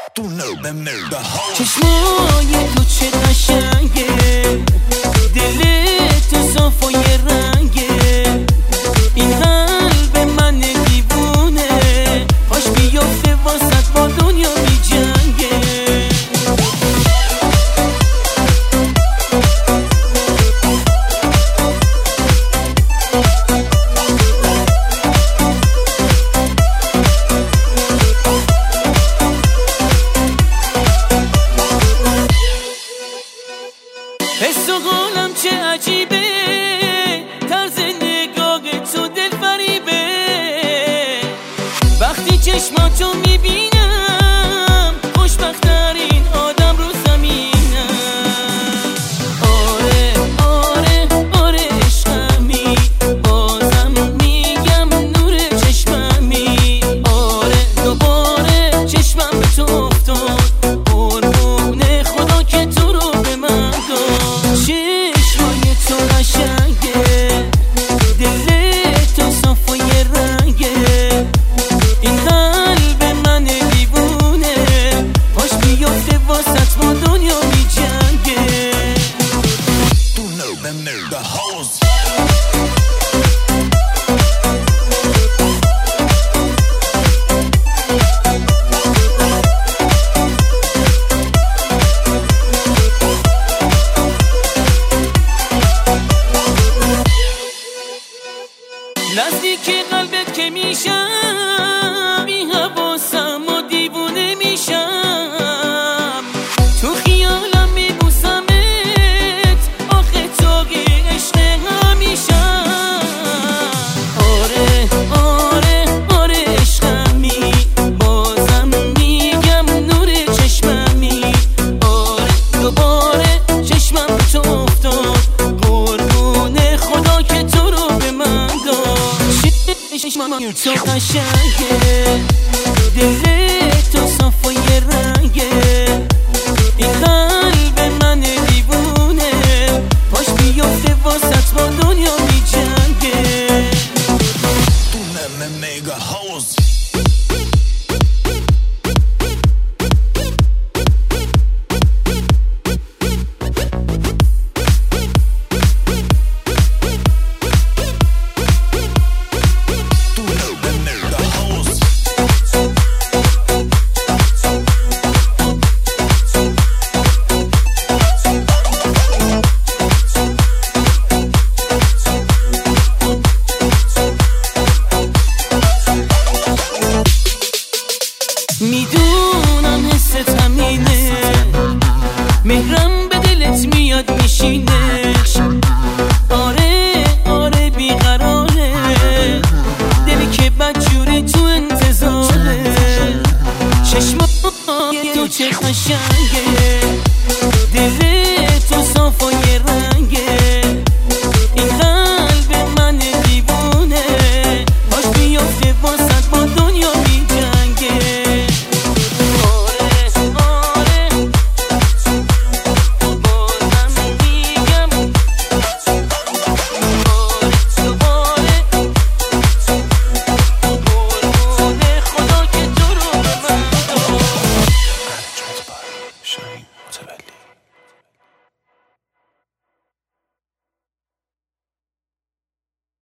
چشمای تو چه قشنگه، دل تو صاف و یه رنگه، این قلب من دیوونه، پاش بیفته واسط با دنیا می جنگه. حس و قولم چه عجیبه، طرز نگاه تو دل فریبه، وقتی چشماتو میبینم خوشبخت‌ترین آدم رو زمینم. آره آره آره عشقمی، بازم میگم نور چشممی، آره دوباره چشمم به تو افتاد، قربون خدا که تو رو به من داد. چشمای تو قشنگه، دل تو صاف و یه رنگه، این قلب من دیوونه، پاش بیفته واسط با دنیا می جنگه. نزدیک قلبت که میشم، بی حواسم و دیوونه میشم، تو خیالم میبوسمت، آخه تو عشق همیشم. آره آره آره عشقمی، بازم میگم نور چشممی، آره دوباره چشمم به تو افتاد، قربون خدا که تو رو به من داد. چشمای تو قشنگه، دل تو صاف و یه رنگه، این قلب من دیوونه، پاش بیفته واسط با دنیا می جنگه. میدونم حست همینه، مهرم به دلت میاد میشینه، آره آره بیقراره، دلی که بدجوری تو انتظاره، چشمای تو چه قشنگه.